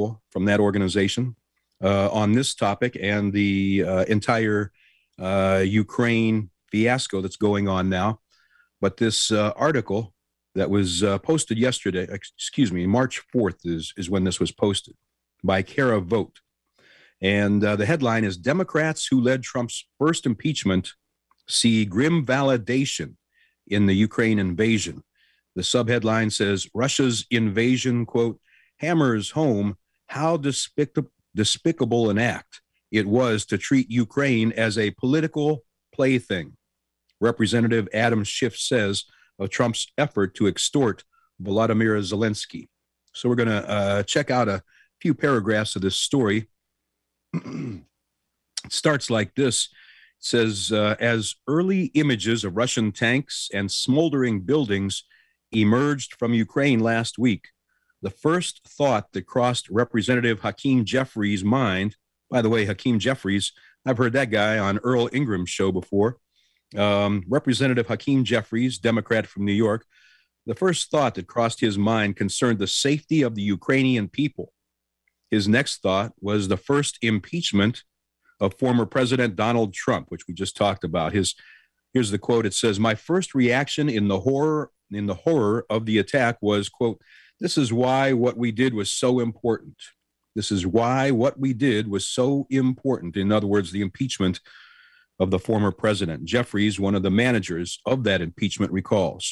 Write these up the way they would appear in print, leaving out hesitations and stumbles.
article from that organization on this topic and the entire Ukraine fiasco that's going on now. But this article that was posted yesterday, March 4th is when this was posted, by Kara Vogt. And the headline is, Democrats who led Trump's first impeachment see grim validation in the Ukraine invasion. The subheadline says, Russia's invasion, quote, hammers home how despicable an act it was to treat Ukraine as a political plaything. Representative Adam Schiff says of Trump's effort to extort Volodymyr Zelensky. So we're going to check out a few paragraphs of this story. It starts like this. It says, as early images of Russian tanks and smoldering buildings emerged from Ukraine last week, the first thought that crossed Representative Hakeem Jeffries' mind, by the way, Hakeem Jeffries, I've heard that guy on Earl Ingram's show before. Representative Hakeem Jeffries, Democrat from New York, the first thought that crossed his mind concerned the safety of the Ukrainian people. His next thought was the first impeachment of former President Donald Trump, which we just talked about. Here's the quote. It says, my first reaction in the horror of the attack was, quote, this is why what we did was so important. This is why what we did was so important. In other words, the impeachment of the former president. Jeffries, one of the managers of that impeachment, recalls.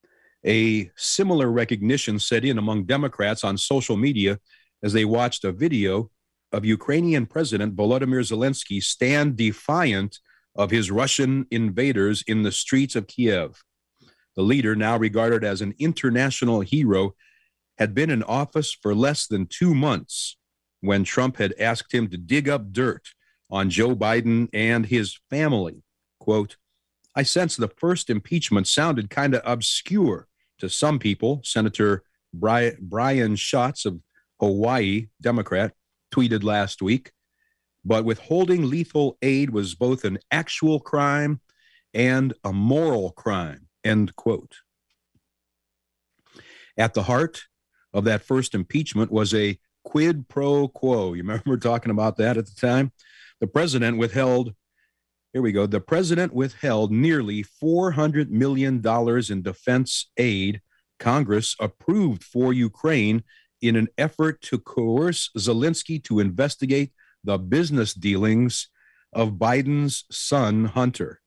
A similar recognition set in among Democrats on social media as they watched a video of Ukrainian President Volodymyr Zelensky stand defiant of his Russian invaders in the streets of Kiev. The leader, now regarded as an international hero, had been in office for less than 2 months when Trump had asked him to dig up dirt on Joe Biden and his family. Quote, I sense the first impeachment sounded kind of obscure to some people. Senator Brian Schatz of Hawaii, Democrat, tweeted last week, but withholding lethal aid was both an actual crime and a moral crime, end quote. At the heart of that first impeachment was a quid pro quo. You remember talking about that at the time? The president withheld nearly $400 million in defense aid Congress approved for Ukraine in an effort to coerce Zelensky to investigate the business dealings of Biden's son, Hunter.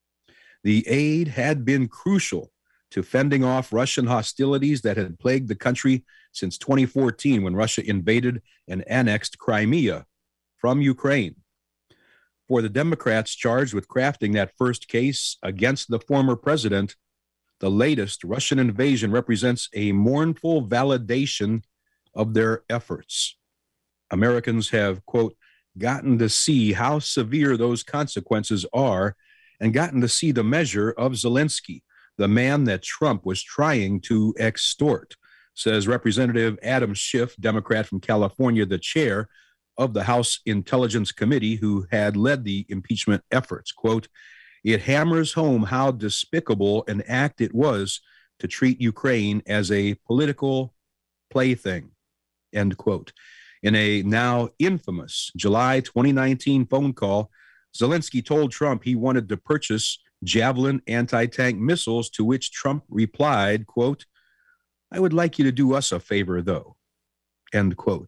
The aid had been crucial to fending off Russian hostilities that had plagued the country since 2014 when Russia invaded and annexed Crimea from Ukraine. For the Democrats charged with crafting that first case against the former president, the latest Russian invasion represents a mournful validation of their efforts. Americans have, quote, gotten to see how severe those consequences are and gotten to see the measure of Zelensky, the man that Trump was trying to extort, says Representative Adam Schiff, Democrat from California, the chair of the House Intelligence Committee, who had led the impeachment efforts. Quote, it hammers home how despicable an act it was to treat Ukraine as a political plaything, end quote. In a now infamous July 2019 phone call, Zelensky told Trump he wanted to purchase Javelin anti-tank missiles, to which Trump replied, quote, I would like you to do us a favor, though, end quote.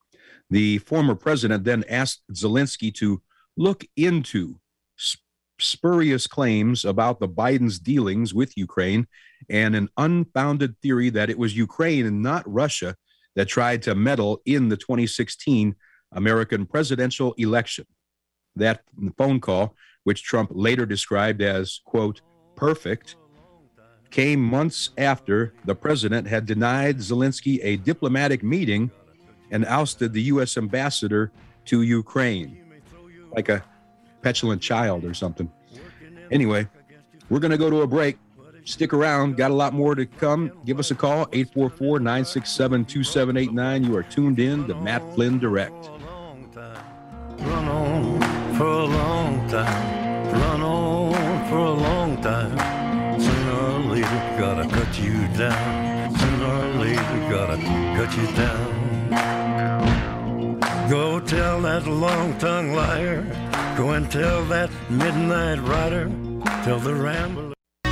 The former president then asked Zelensky to look into spurious claims about the Biden's dealings with Ukraine and an unfounded theory that it was Ukraine and not Russia that tried to meddle in the 2016 American presidential election. That phone call, which Trump later described as, quote, perfect, came months after the president had denied Zelensky a diplomatic meeting and ousted the U.S. ambassador to Ukraine, like a petulant child or something. Anyway, we're going to go to a break. Stick around. Got a lot more to come. Give us a call, 844-967-2789. You are tuned in to Matt Flynn Direct. Run on for a long time. Run on for a long time. Sooner or later, gotta cut you down. Sooner or later, gotta cut you down. that long-tongued liar. Go and tell that midnight rider, tell the rambler.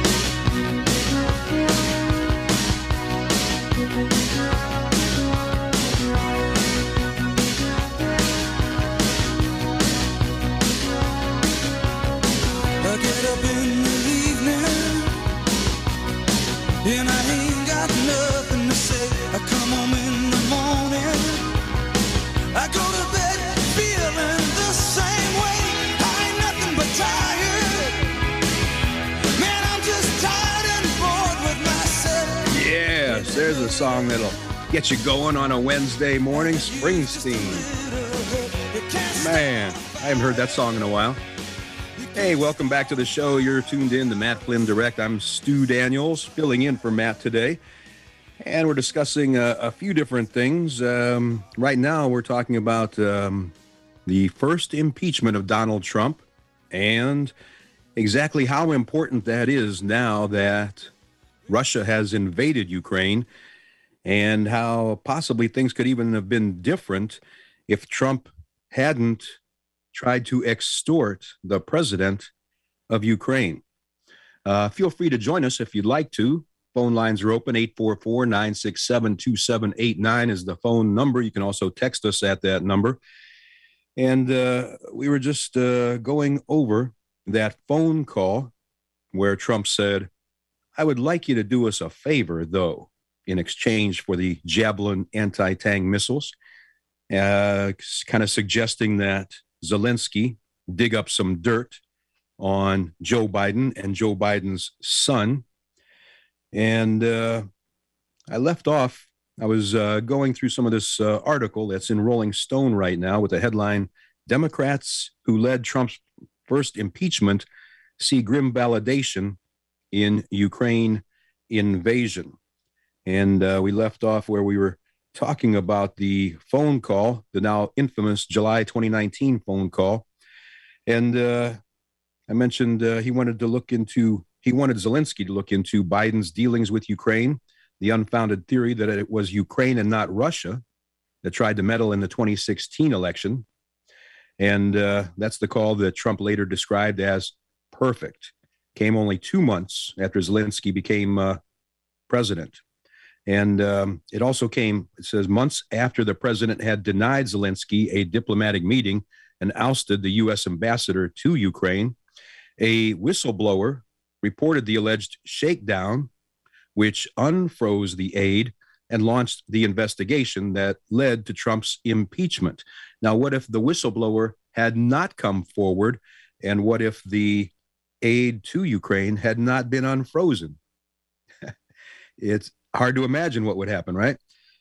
I get up in the evening and I ain't got nothing to say. I come home in the morning, I go to bed feeling the same way. I ain't nothing but tired. Man, I'm just tired and bored with myself. Yes, there's a song that'll get you going on a Wednesday morning. Springsteen. Man, I haven't heard that song in a while. Hey, welcome back to the show. You're tuned in to Matt Flynn Direct. I'm Stu Daniels, filling in for Matt today. And we're discussing a few different things. Right now, we're talking about the first impeachment of Donald Trump and exactly how important that is now that Russia has invaded Ukraine, and how possibly things could even have been different if Trump hadn't tried to extort the president of Ukraine. Feel free to join us if you'd like to. Phone lines are open. 844-967-2789 is the phone number. You can also text us at that number. And we were just going over that phone call where Trump said, I would like you to do us a favor, though, in exchange for the Javelin anti-tank missiles, kind of suggesting that Zelensky dig up some dirt on Joe Biden and Joe Biden's son. And I left off, I was going through some of this article that's in Rolling Stone right now with the headline, Democrats who led Trump's first impeachment see grim validation in Ukraine invasion. And we left off where we were talking about the phone call, the now infamous July 2019 phone call. And I mentioned he wanted Zelensky to look into Biden's dealings with Ukraine, the unfounded theory that it was Ukraine and not Russia that tried to meddle in the 2016 election. And that's the call that Trump later described as perfect. Came only 2 months after Zelensky became president. And it also came, it says, months after the president had denied Zelensky a diplomatic meeting and ousted the U.S. ambassador to Ukraine. A whistleblower reported the alleged shakedown, which unfroze the aid and launched the investigation that led to Trump's impeachment. Now, what if the whistleblower had not come forward? And what if the aid to Ukraine had not been unfrozen? It's hard to imagine what would happen, right?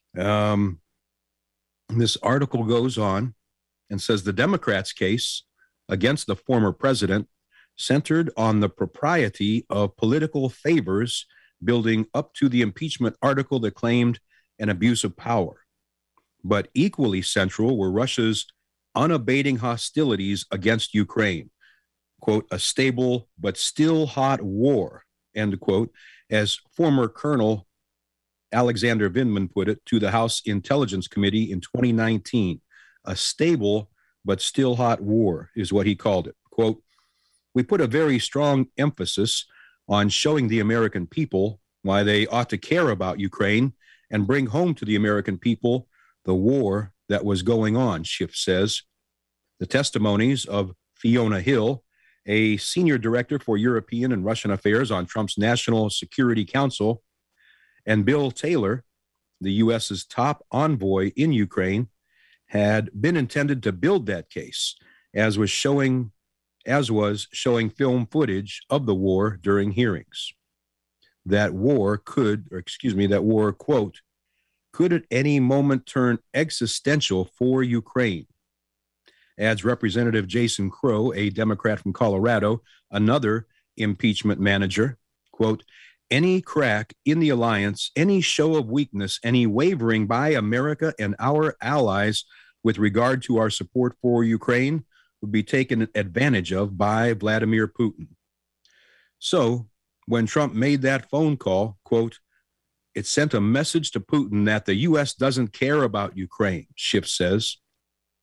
This article goes on and says the Democrats' case against the former president centered on the propriety of political favors building up to the impeachment article that claimed an abuse of power. But equally central were Russia's unabating hostilities against Ukraine. Quote, a stable but still hot war, end quote, as former Colonel Alexander Vindman put it to the House Intelligence Committee in 2019. A stable but still hot war is what he called it. Quote, we put a very strong emphasis on showing the American people why they ought to care about Ukraine and bring home to the American people the war that was going on, Schiff says. The testimonies of Fiona Hill, a senior director for European and Russian affairs on Trump's National Security Council, and Bill Taylor, the U.S.'s top envoy in Ukraine, had been intended to build that case, as was showing film footage of the war during hearings. That war, quote, could at any moment turn existential for Ukraine. Adds Representative Jason Crow, a Democrat from Colorado, another impeachment manager, quote, any crack in the alliance, any show of weakness, any wavering by America and our allies with regard to our support for Ukraine would be taken advantage of by Vladimir Putin. So when Trump made that phone call, quote, it sent a message to Putin that the U.S. doesn't care about Ukraine, Schiff says.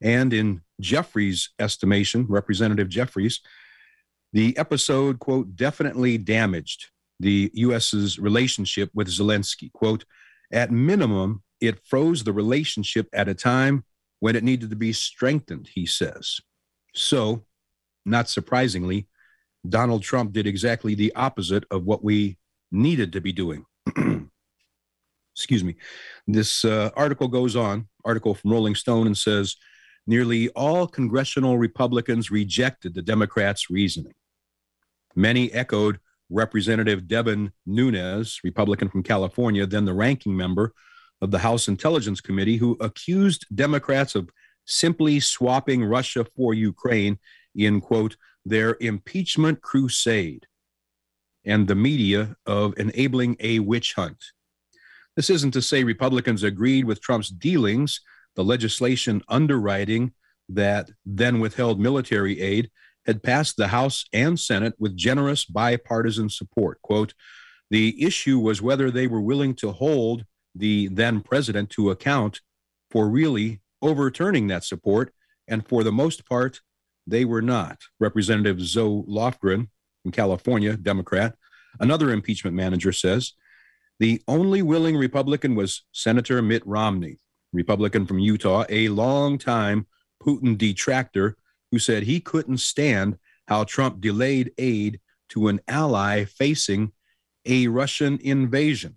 And in Jeffries' estimation, Representative Jeffries, the episode, quote, definitely damaged the U.S.'s relationship with Zelensky. Quote, at minimum, it froze the relationship at a time when it needed to be strengthened, he says. So, not surprisingly, Donald Trump did exactly the opposite of what we needed to be doing. Excuse me. This article goes on, article from Rolling Stone, and says, nearly all congressional Republicans rejected the Democrats' reasoning. Many echoed Representative Devin Nunes, Republican from California, then the ranking member of the House Intelligence Committee, who accused Democrats of simply swapping Russia for Ukraine in, quote, their impeachment crusade, and the media of enabling a witch hunt. This isn't to say Republicans agreed with Trump's dealings, the legislation underwriting that then withheld military aid had passed the House and Senate with generous bipartisan support. Quote, the issue was whether they were willing to hold the then president to account for really overturning that support, and for the most part, they were not. Representative Zoe Lofgren from California, Democrat, another impeachment manager, says, the only willing Republican was Senator Mitt Romney, Republican from Utah, a longtime Putin detractor who said he couldn't stand how Trump delayed aid to an ally facing a Russian invasion.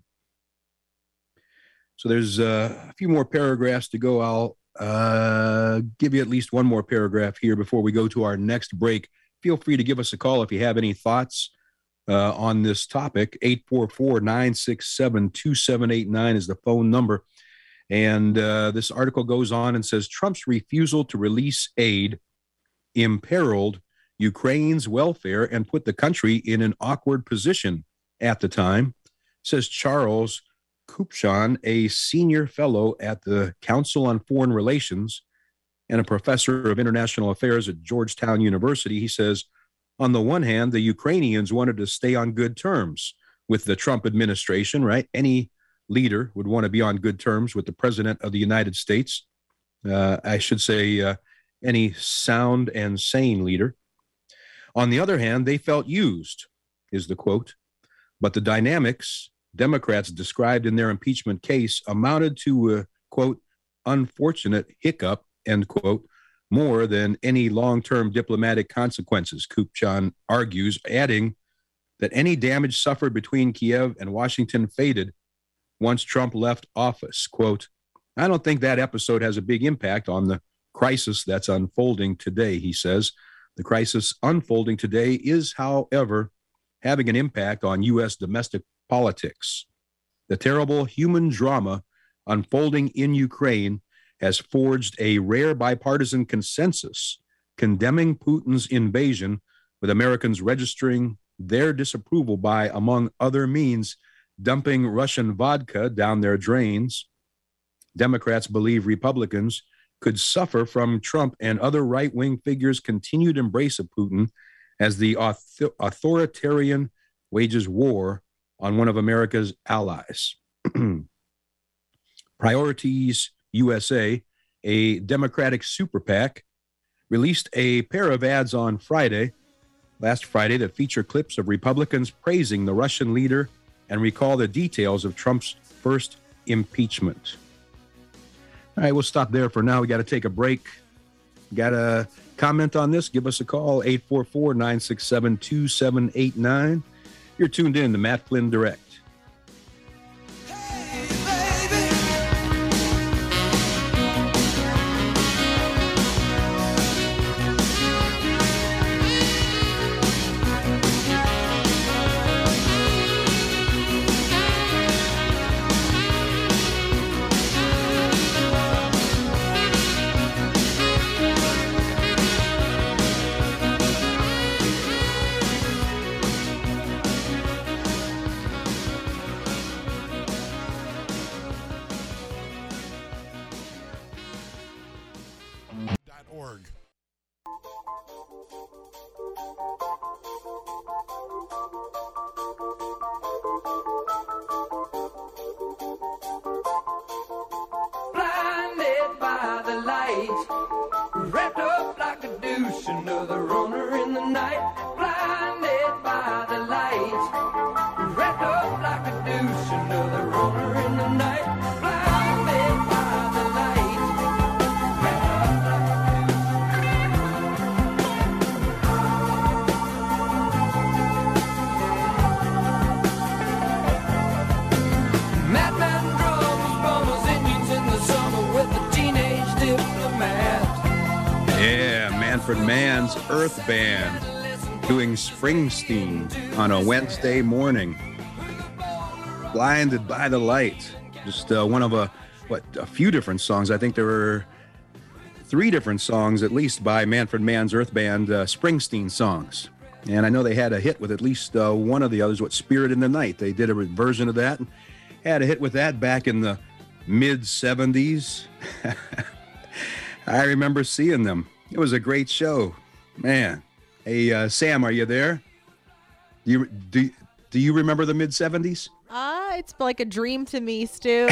So there's a few more paragraphs to go. I'll give you at least one more paragraph here before we go to our next break. Feel free to give us a call if you have any thoughts on this topic. 844-967-2789 is the phone number. And this article goes on and says, Trump's refusal to release aid imperiled Ukraine's welfare and put the country in an awkward position at the time, says Charles Kupchan, a senior fellow at the Council on Foreign Relations and a professor of international affairs at Georgetown University. He says, on the one hand, the Ukrainians wanted to stay on good terms with the Trump administration, right? Any leader would want to be on good terms with the president of the United States. I should say any sound and sane leader. On the other hand, they felt used, is the quote. But the dynamics Democrats described in their impeachment case amounted to a, quote, unfortunate hiccup, end quote, more than any long-term diplomatic consequences, Kupchan argues, adding that any damage suffered between Kiev and Washington faded once Trump left office. Quote, I don't think that episode has a big impact on the crisis that's unfolding today, he says. The crisis unfolding today is, however, having an impact on U.S. domestic politics. The terrible human drama unfolding in Ukraine has forged a rare bipartisan consensus condemning Putin's invasion, with Americans registering their disapproval by, among other means, dumping Russian vodka down their drains. Democrats believe Republicans could suffer from Trump and other right-wing figures' continued embrace of Putin as the authoritarian wages war on one of America's allies. Priorities USA, a Democratic super PAC, released a pair of ads on last Friday, that feature clips of Republicans praising the Russian leader and recall the details of Trump's first impeachment. All right, we'll stop there for now. We got to take a break. Got a comment on this? Give us a call, 844-967-2789. You're tuned in to Matt Flynn Direct. Blinded by the light, Manfred Mann's Earth Band doing Springsteen on a Wednesday morning. Blinded by the Light. Just one of a few different songs. I think there were 3 different songs, at least, by Manfred Mann's Earth Band, Springsteen songs. And I know they had a hit with at least one of the others, Spirit in the Night. They did a version of that and had a hit with that back in the mid-'70s. I remember seeing them. It was a great show. Man. Hey, Sam, are you there? Do you remember the mid-'70s? It's like a dream to me, Stu.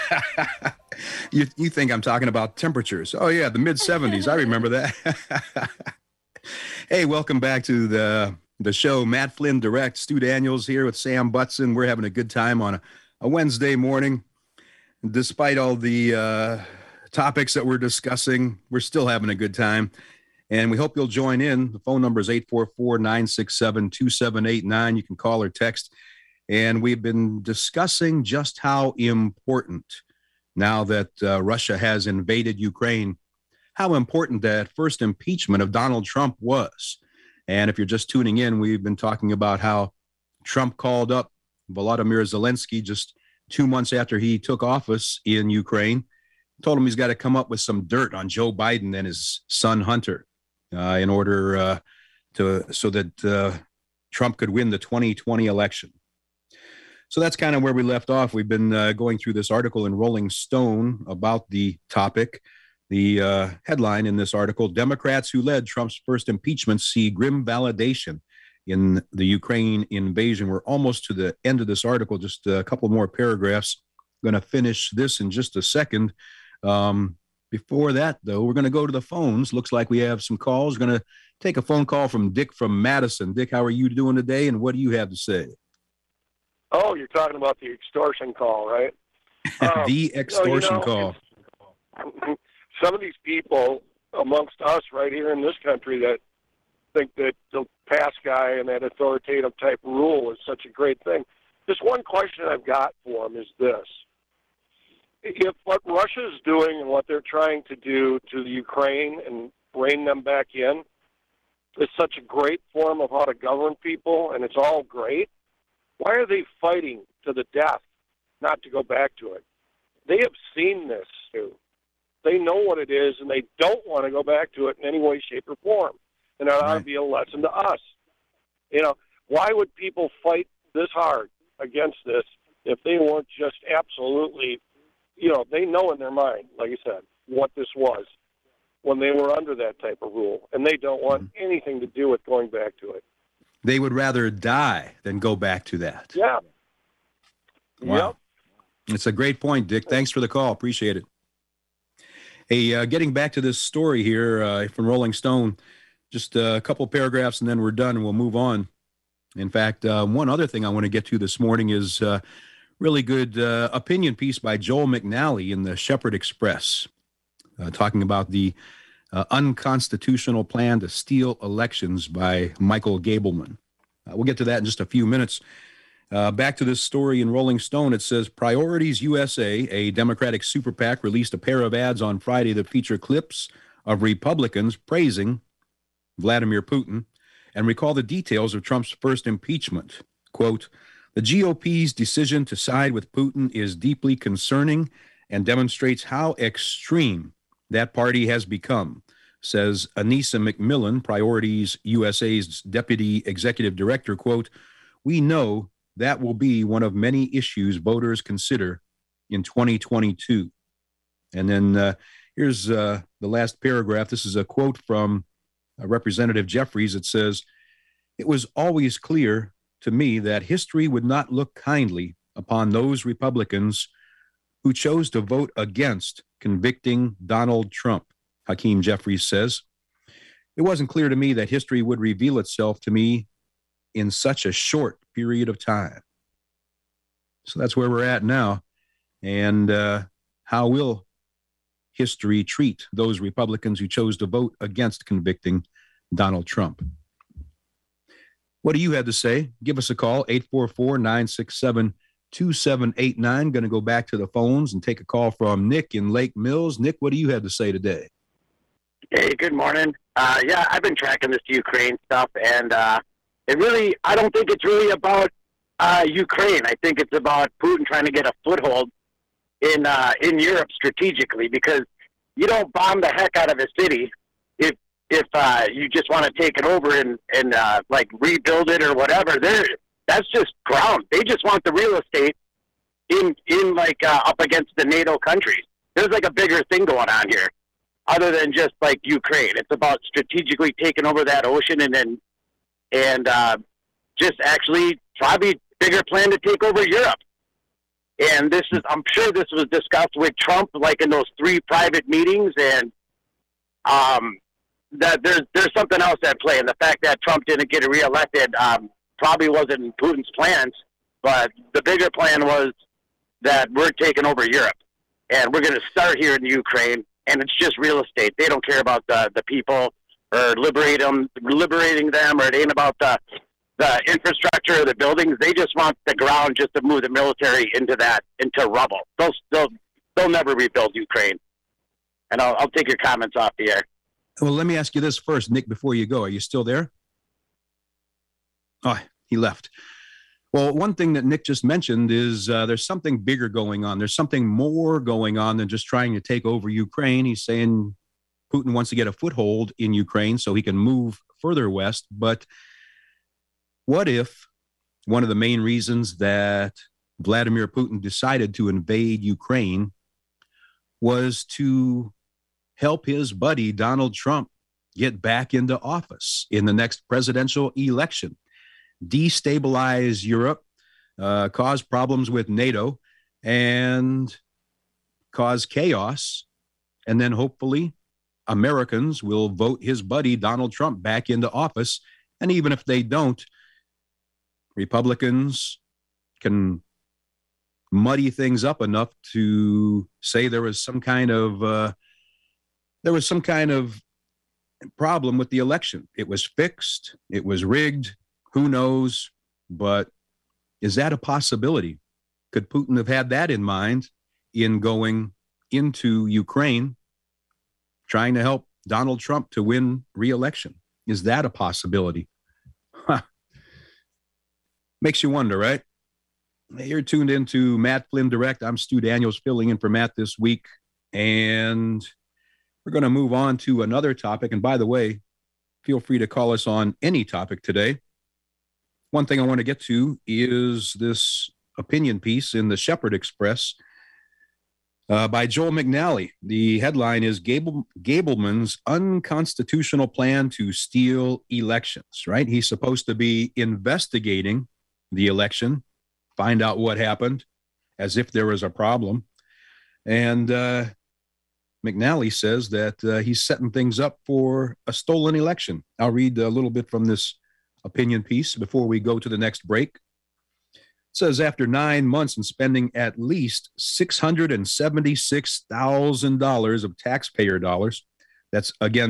You think I'm talking about temperatures. Oh, yeah, the mid-'70s. I remember that. Hey, welcome back to the show. Matt Flynn Direct. Stu Daniels here with Sam Butson. We're having a good time on a Wednesday morning. Despite all the topics that we're discussing, we're still having a good time. And we hope you'll join in. The phone number is 844-967-2789. You can call or text. And we've been discussing just how important, now that Russia has invaded Ukraine, how important that first impeachment of Donald Trump was. And if you're just tuning in, we've been talking about how Trump called up Volodymyr Zelensky just 2 months after he took office in Ukraine, told him he's got to come up with some dirt on Joe Biden and his son Hunter in order so that Trump could win the 2020 election. So that's kind of where we left off. We've been going through this article in Rolling Stone about the topic. The headline in this article, Democrats who led Trump's first impeachment see grim validation in the Ukraine invasion. We're almost to the end of this article, just a couple more paragraphs. I'm going to finish this in just a second. Before that, though, we're going to go to the phones. Looks like we have some calls. Going to take a phone call from Dick from Madison. Dick, how are you doing today, and what do you have to say? Oh, you're talking about the extortion call, right? The extortion call. Some of these people amongst us right here in this country that think that the pass guy and that authoritative type rule is such a great thing. Just one question I've got for them is this. If what Russia is doing and what they're trying to do to the Ukraine and rein them back in is such a great form of how to govern people, and it's all great, why are they fighting to the death not to go back to it? They have seen this, too. They know what it is, and they don't want to go back to it in any way, shape, or form. And that ought to be a lesson to us. You know, why would people fight this hard against this if they weren't just absolutely, you know, they know in their mind, like I said, what this was when they were under that type of rule, and they don't want anything to do with going back to it. They would rather die than go back to that. Yeah. Wow. Yep. It's a great point, Dick. Thanks for the call. Appreciate it. Hey, getting back to this story here from Rolling Stone, just a couple paragraphs and then we're done and we'll move on. In fact, one other thing I want to get to this morning is a really good opinion piece by Joel McNally in the Shepherd Express, talking about the unconstitutional plan to steal elections by Michael Gableman. We'll get to that in just a few minutes. Back to this story in Rolling Stone, it says, Priorities USA, a Democratic super PAC, released a pair of ads on Friday that feature clips of Republicans praising Vladimir Putin and recall the details of Trump's first impeachment. Quote, the GOP's decision to side with Putin is deeply concerning and demonstrates how extreme that party has become, says Anissa McMillan, Priorities USA's deputy executive director. Quote, we know that will be one of many issues voters consider in 2022. And then here's the last paragraph. This is a quote from Representative Jeffries. It says, it was always clear to me that history would not look kindly upon those Republicans who chose to vote against convicting Donald Trump, Hakeem Jeffries says. It wasn't clear to me that history would reveal itself to me in such a short period of time. So that's where we're at now. And how will history treat those Republicans who chose to vote against convicting Donald Trump? What do you have to say? Give us a call, 844-967-2789. Going to go back to the phones and take a call from Nick in Lake Mills. Nick, what do you have to say today? Hey, good morning. Yeah, I've been tracking this Ukraine stuff, and I don't think it's really about Ukraine. I think it's about Putin trying to get a foothold in Europe strategically, because you don't bomb the heck out of a city if you just want to take it over and like rebuild it or whatever. That's just ground. They just want the real estate in like up against the NATO countries. There's like a bigger thing going on here, other than just like Ukraine. It's about strategically taking over that ocean and just actually probably bigger plan to take over Europe. And I'm sure this was discussed with Trump, like in those 3 private meetings, and that there's something else at play. And the fact that Trump didn't get reelected probably wasn't in Putin's plans, but the bigger plan was that we're taking over Europe, and we're going to start here in Ukraine, and it's just real estate. They don't care about the people or liberating them, or it ain't about the infrastructure or the buildings. They just want the ground just to move the military into rubble. They'll never rebuild Ukraine. And I'll take your comments off the air. Well, let me ask you this first, Nick, before you go. Are you still there? Oh, he left. Well, one thing that Nick just mentioned is there's something bigger going on. There's something more going on than just trying to take over Ukraine. He's saying Putin wants to get a foothold in Ukraine so he can move further west. But what if one of the main reasons that Vladimir Putin decided to invade Ukraine was to help his buddy Donald Trump get back into office in the next presidential election, destabilize Europe, cause problems with NATO, and cause chaos, and then hopefully Americans will vote his buddy Donald Trump back into office. And even if they don't, Republicans can muddy things up enough to say there was some kind of problem with the election. It was fixed. It was rigged. Who knows? But is that a possibility? Could Putin have had that in mind in going into Ukraine, trying to help Donald Trump to win re-election? Is that a possibility? Huh. Makes you wonder, right? You're tuned into Matt Flynn Direct. I'm Stu Daniels filling in for Matt this week. And we're going to move on to another topic. And by the way, feel free to call us on any topic today. One thing I want to get to is this opinion piece in the Shepherd Express by Joel McNally. The headline is Gableman's unconstitutional plan to steal elections, right? He's supposed to be investigating the election, find out what happened, as if there was a problem. And McNally says that he's setting things up for a stolen election. I'll read a little bit from this opinion piece before we go to the next break. It says, after 9 months and spending at least $676,000 of taxpayer dollars, that's again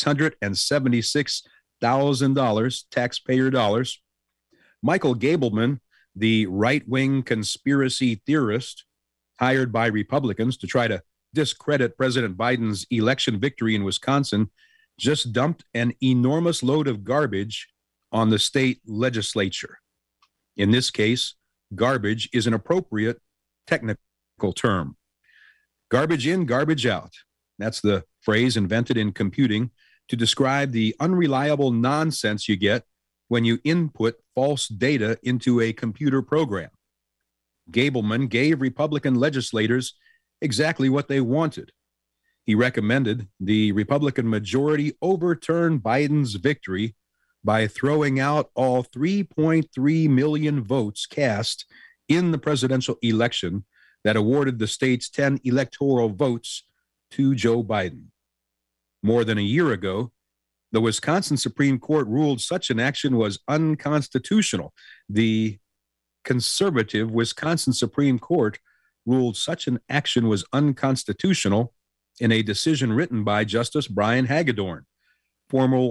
$676,000 taxpayer dollars, Michael Gableman, the right-wing conspiracy theorist hired by Republicans to try to discredit President Biden's election victory in Wisconsin, just dumped an enormous load of garbage on the state legislature. In this case, garbage is an appropriate technical term. Garbage in, garbage out. That's the phrase invented in computing to describe the unreliable nonsense you get when you input false data into a computer program. Gableman gave Republican legislators exactly what they wanted. He recommended the Republican majority overturn Biden's victory by throwing out all 3.3 million votes cast in the presidential election that awarded the state's 10 electoral votes to Joe Biden. More than a year ago, the Wisconsin Supreme Court ruled such an action was unconstitutional. The conservative Wisconsin Supreme Court ruled such an action was unconstitutional in a decision written by Justice Brian Hagedorn, former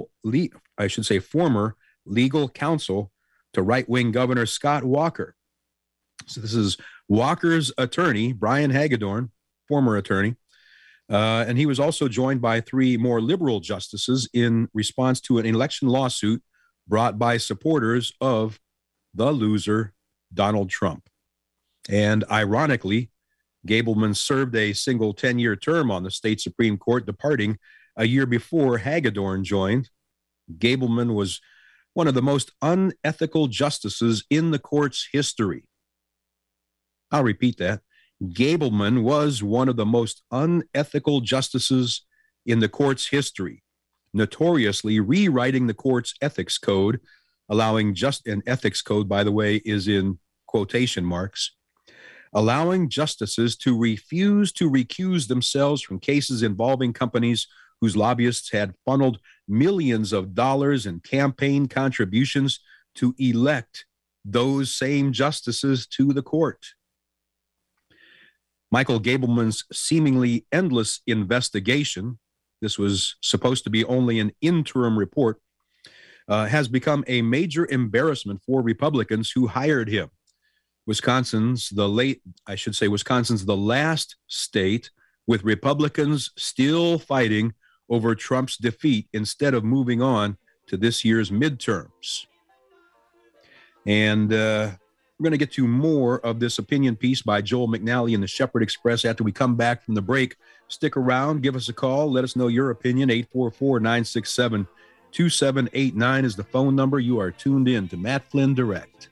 legal counsel to right-wing Governor Scott Walker. So this is Walker's attorney, Brian Hagedorn, former attorney, And he was also joined by 3 more liberal justices in response to an election lawsuit brought by supporters of the loser, Donald Trump. And ironically, Gableman served a single 10-year term on the state Supreme Court, departing a year before Hagedorn joined. Gableman was one of the most unethical justices in the court's history. I'll repeat that. Gableman was one of the most unethical justices in the court's history, notoriously rewriting the court's ethics code, allowing an ethics code, by the way, is in quotation marks, allowing justices to refuse to recuse themselves from cases involving companies whose lobbyists had funneled millions of dollars in campaign contributions to elect those same justices to the court. Michael Gableman's seemingly endless investigation, this was supposed to be only an interim report, has become a major embarrassment for Republicans who hired him. Wisconsin's the last state with Republicans still fighting over Trump's defeat instead of moving on to this year's midterms. And we're going to get to more of this opinion piece by Joel McNally in the Shepherd Express after we come back from the break. Stick around, give us a call, let us know your opinion. 844-967-2789 is the phone number. You are tuned in to Matt Flynn Direct.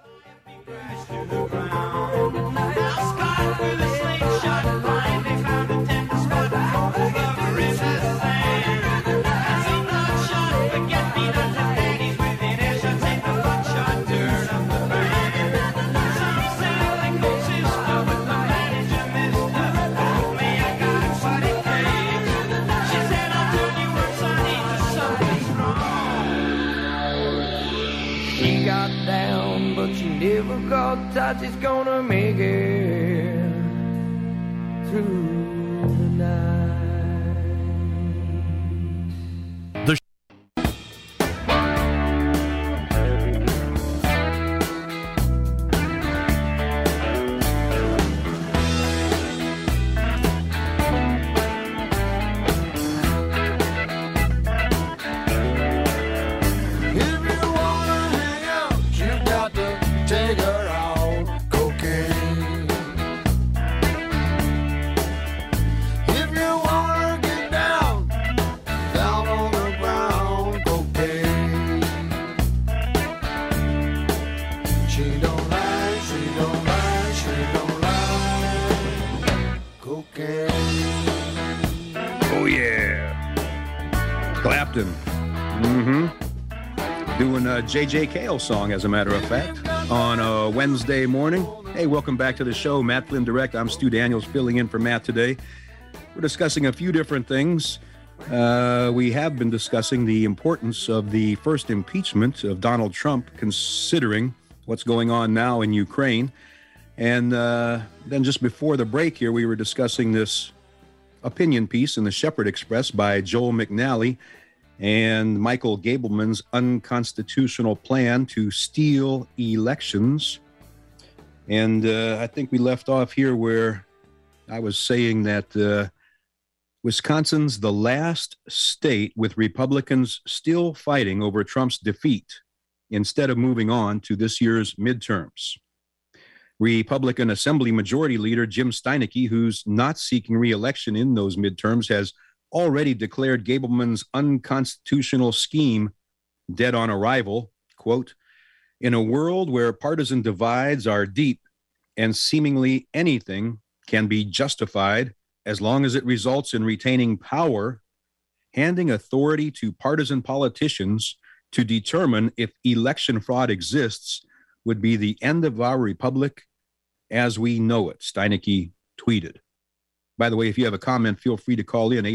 She got down, but she never got touch. She's gonna make it through the night. Doing a J.J. Cale song, as a matter of fact, on a Wednesday morning. Hey, welcome back to the show, Matt Flynn Direct. I'm Stu Daniels, filling in for Matt today. We're discussing a few different things. We have been discussing the importance of the first impeachment of Donald Trump, considering what's going on now in Ukraine. And then just before the break here, we were discussing this opinion piece in the Shepherd Express by Joel McNally and Michael Gableman's unconstitutional plan to steal elections. And I think we left off here where I was saying that Wisconsin's the last state with Republicans still fighting over Trump's defeat instead of moving on to this year's midterms. Republican Assembly Majority Leader Jim Steineke, who's not seeking re-election in those midterms, has already declared Gableman's unconstitutional scheme dead on arrival. Quote, "In a world where partisan divides are deep and seemingly anything can be justified as long as it results in retaining power, handing authority to partisan politicians to determine if election fraud exists would be the end of our republic as we know it," Steineke tweeted. By the way, if you have a comment, feel free to call in.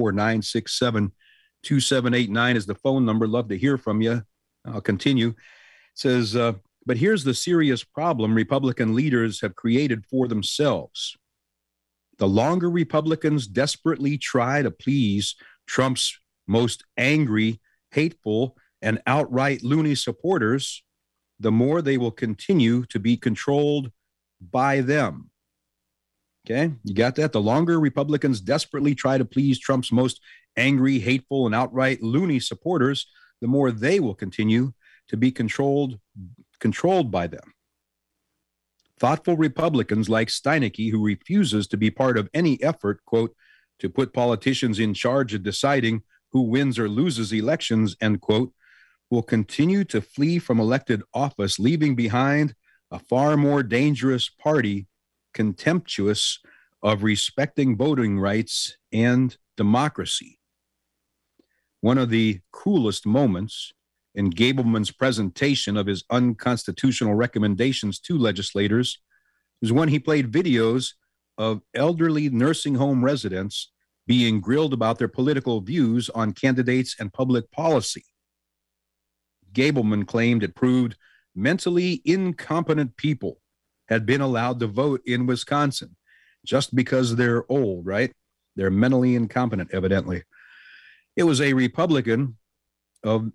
844-967-2789 is the phone number. Love to hear from you. I'll continue. It says, but here's the serious problem Republican leaders have created for themselves. The longer Republicans desperately try to please Trump's most angry, hateful, and outright loony supporters, the more they will continue to be controlled by them. Okay, you got that? The longer Republicans desperately try to please Trump's most angry, hateful, and outright loony supporters, the more they will continue to be controlled by them. Thoughtful Republicans like Steineke, who refuses to be part of any effort, quote, to put politicians in charge of deciding who wins or loses elections, end quote, will continue to flee from elected office, leaving behind a far more dangerous party contemptuous of respecting voting rights and democracy. One of the cruelest moments in Gableman's presentation of his unconstitutional recommendations to legislators was when he played videos of elderly nursing home residents being grilled about their political views on candidates and public policy. Gableman claimed it proved mentally incompetent people had been allowed to vote in Wisconsin just because they're old, right? They're mentally incompetent, evidently. It was a replication of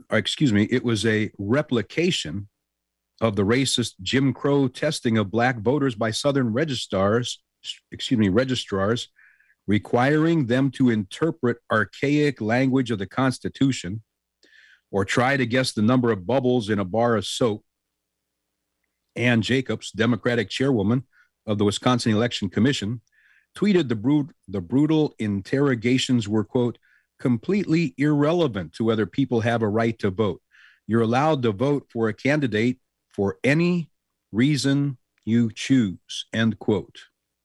the racist Jim Crow testing of black voters by Southern registrars, requiring them to interpret archaic language of the Constitution or try to guess the number of bubbles in a bar of soap. Ann Jacobs, Democratic chairwoman of the Wisconsin Election Commission, tweeted the brutal interrogations were, quote, completely irrelevant to whether people have a right to vote. You're allowed to vote for a candidate for any reason you choose, end quote.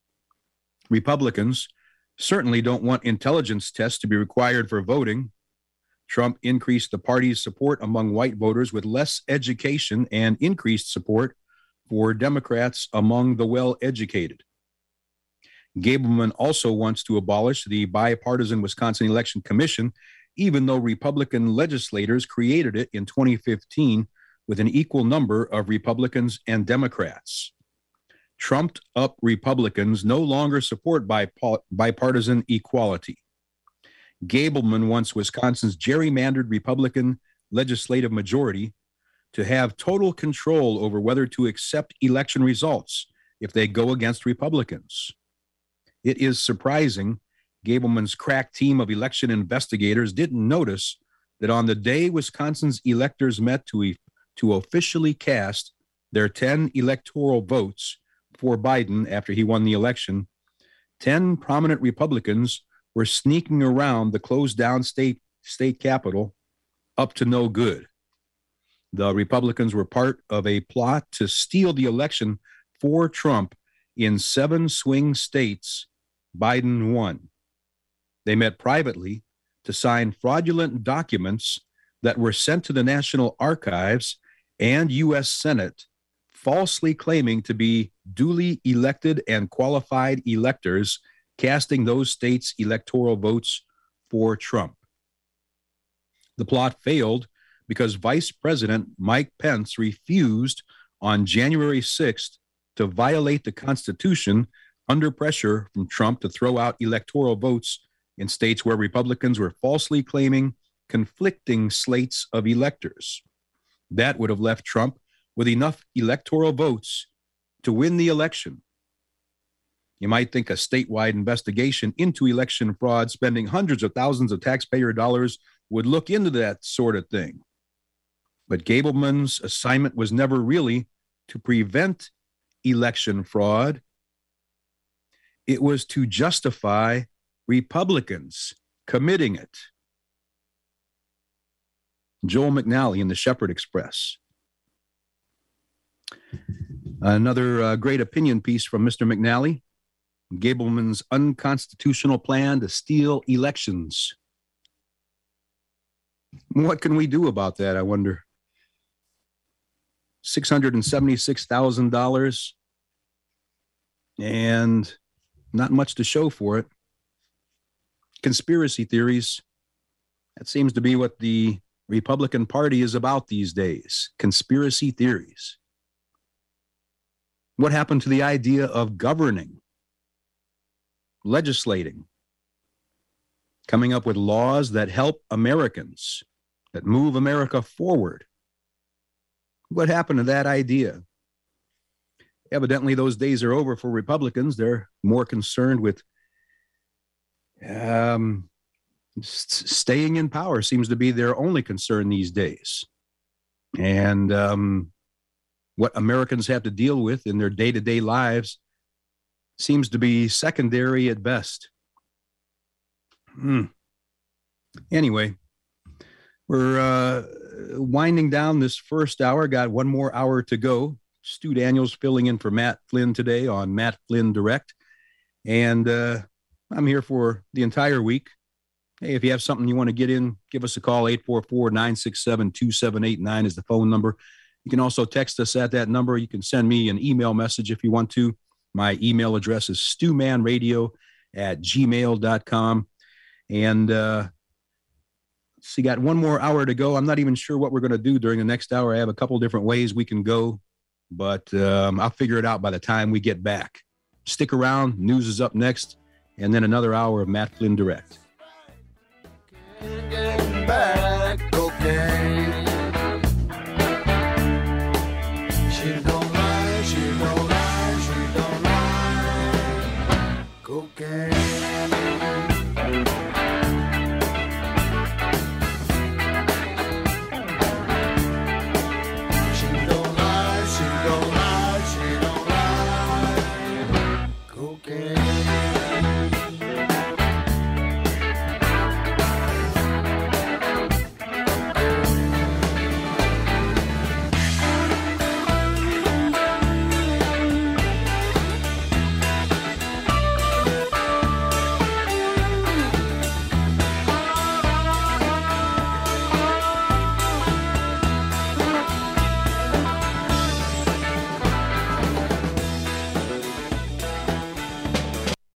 Republicans certainly don't want intelligence tests to be required for voting. Trump increased the party's support among white voters with less education and increased support for Democrats among the well-educated. Gableman also wants to abolish the bipartisan Wisconsin Election Commission, even though Republican legislators created it in 2015 with an equal number of Republicans and Democrats. Trumped-up Republicans no longer support bipartisan equality. Gableman wants Wisconsin's gerrymandered Republican legislative majority to have total control over whether to accept election results if they go against Republicans. It is surprising Gableman's crack team of election investigators didn't notice that on the day Wisconsin's electors met to officially cast their 10 electoral votes for Biden after he won the election, 10 prominent Republicans were sneaking around the closed-down state capitol up to no good. The Republicans were part of a plot to steal the election for Trump in 7 swing states Biden won. They met privately to sign fraudulent documents that were sent to the National Archives and U.S. Senate, falsely claiming to be duly elected and qualified electors casting those states' electoral votes for Trump. The plot failed because Vice President Mike Pence refused on January 6th to violate the Constitution under pressure from Trump to throw out electoral votes in states where Republicans were falsely claiming conflicting slates of electors. That would have left Trump with enough electoral votes to win the election. You might think a statewide investigation into election fraud, spending hundreds of thousands of taxpayer dollars, would look into that sort of thing. But Gableman's assignment was never really to prevent election fraud. It was to justify Republicans committing it. Joel McNally in the Shepherd Express. Another great opinion piece from Mr. McNally. Gableman's unconstitutional plan to steal elections. What can we do about that, I wonder? $676,000 and not much to show for it. Conspiracy theories. That seems to be what the Republican Party is about these days. Conspiracy theories. What happened to the idea of governing, legislating, coming up with laws that help Americans, that move America forward? What happened to that idea? evidently those days are over for Republicans. They're more concerned with staying in power seems to be their only concern these days. And what Americans have to deal with in their day-to-day lives seems to be secondary at best. Anyway, we're winding down this first hour. Got one more hour to go. Stu Daniels filling in for Matt Flynn today on Matt Flynn Direct. And I'm here for the entire week. Hey, if you have something you want to get in, give us a call. 844-967-2789 is the phone number. You can also text us at that number. You can send me an email message if you want to. My email address is stewmanradio@gmail.com. And so you got one more hour to go. I'm not even sure what we're going to do during the next hour. I have a couple different ways we can go, but I'll figure it out by the time we get back. Stick around. News is up next, and then another hour of Matt Flynn Direct. Can't get